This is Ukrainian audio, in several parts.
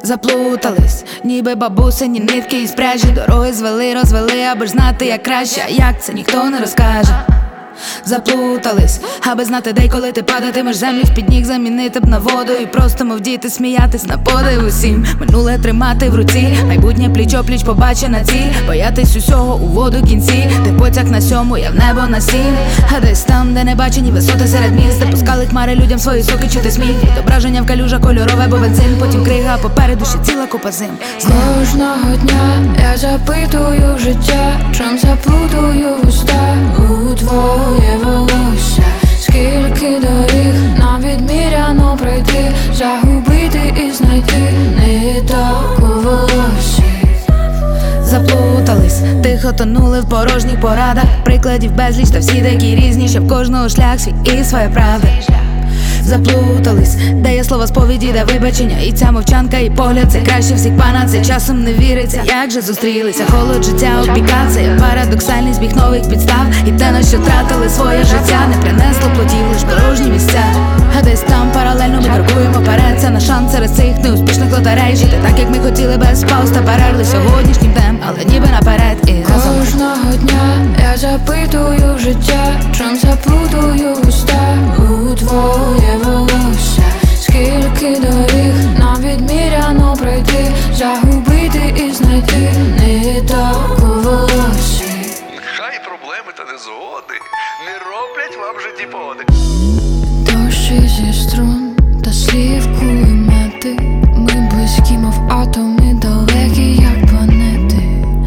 Заплутались, ніби бабусині нитки із пряжі. Дороги звели, розвели, аби ж знати як краще. А як це ніхто не розкаже. Заплутались, аби знати, де й коли ти падатимеш, землю з-під ніг замінити б на воду. І просто мов діти сміятись на подив усім. Минуле тримати в руці, майбутнє пліч-опліч побачена ціль. Боятись усього у воду кінці, де потяг на сьому, я в небо на 7. А десь там, де не бачені висоти серед міст, де пускали хмари людям свої соки, чути сміх. Відображення в калюжа кольорове, бо бензин. Потім крига, а попереду ще ціла купа зим. Кожного дня я запитую життя, чом заплутую уста у твоє волосся. Скільки доріг нам відміряно пройти, загубити і знайти ниток у волосі. Заплутались, тихо тонули в порожніх порадах. Прикладів безліч, та всі такі різні, щоб кожного шлях свій і своя правда. Заплутались, де є слова сповіді, де вибачення. І ця мовчанка, і погляд, це краще всіх пана. Це часом не віриться, як же зустрілися. Холод життя обпікав, це є парадоксальний збіг нових підстав. І те, на що тратили своє життя, не принесло плодів, лиш порожні місця. А десь там паралельно ми крокуємо вперед. Це наш шанс серед цих неуспішних лотерей. Жити так, як ми хотіли, без пауз та перерви сьогоднішнім днем, але ніби наперед і разом. Кожного дня я запитую життя, чом заплутую уста у твоє волосся. Скільки доріг нам відміряно пройти, загубити і знайти ниток у волосі. Нехай проблеми та незгоди не роблять вам в житті погоди. Дощі зі струн та слів кулемети. Ми близькі, мов атоми, далекі, як планети.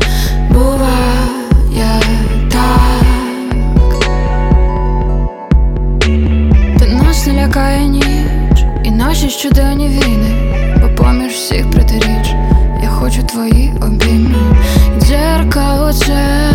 Буває так. Та нас не лякає ніч і наші щоденні війни, бо поміж всіх протиріч я хочу твої обійми. Дзеркало це,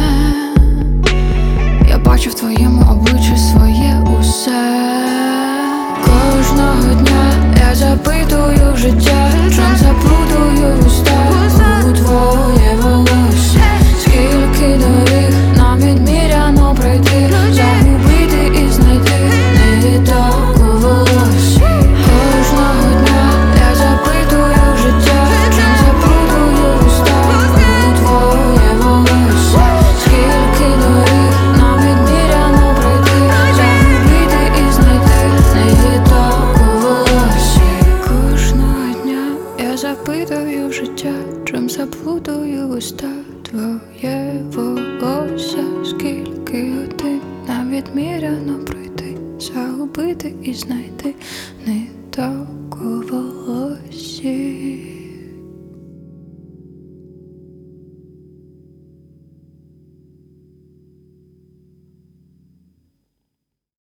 я бачу в твоєму обличчі своє усе. Кожного дня я запитую життя, чом заплутую уста у твоє волосся. Скільки доріг нам відміряно пройти, загубити і знайти ниток у волосі. Кожного дня я запитую життя, чом заплутую уста у твоє волосся. Скільки доріг нам відміряно пройти, загубити і знайти ниток у волосі. Кожного дня я запитую життя, чом заплутую уста твоє волосся. Скільки годин нам відміряно пройти, загубити і знайти ниток у волосі.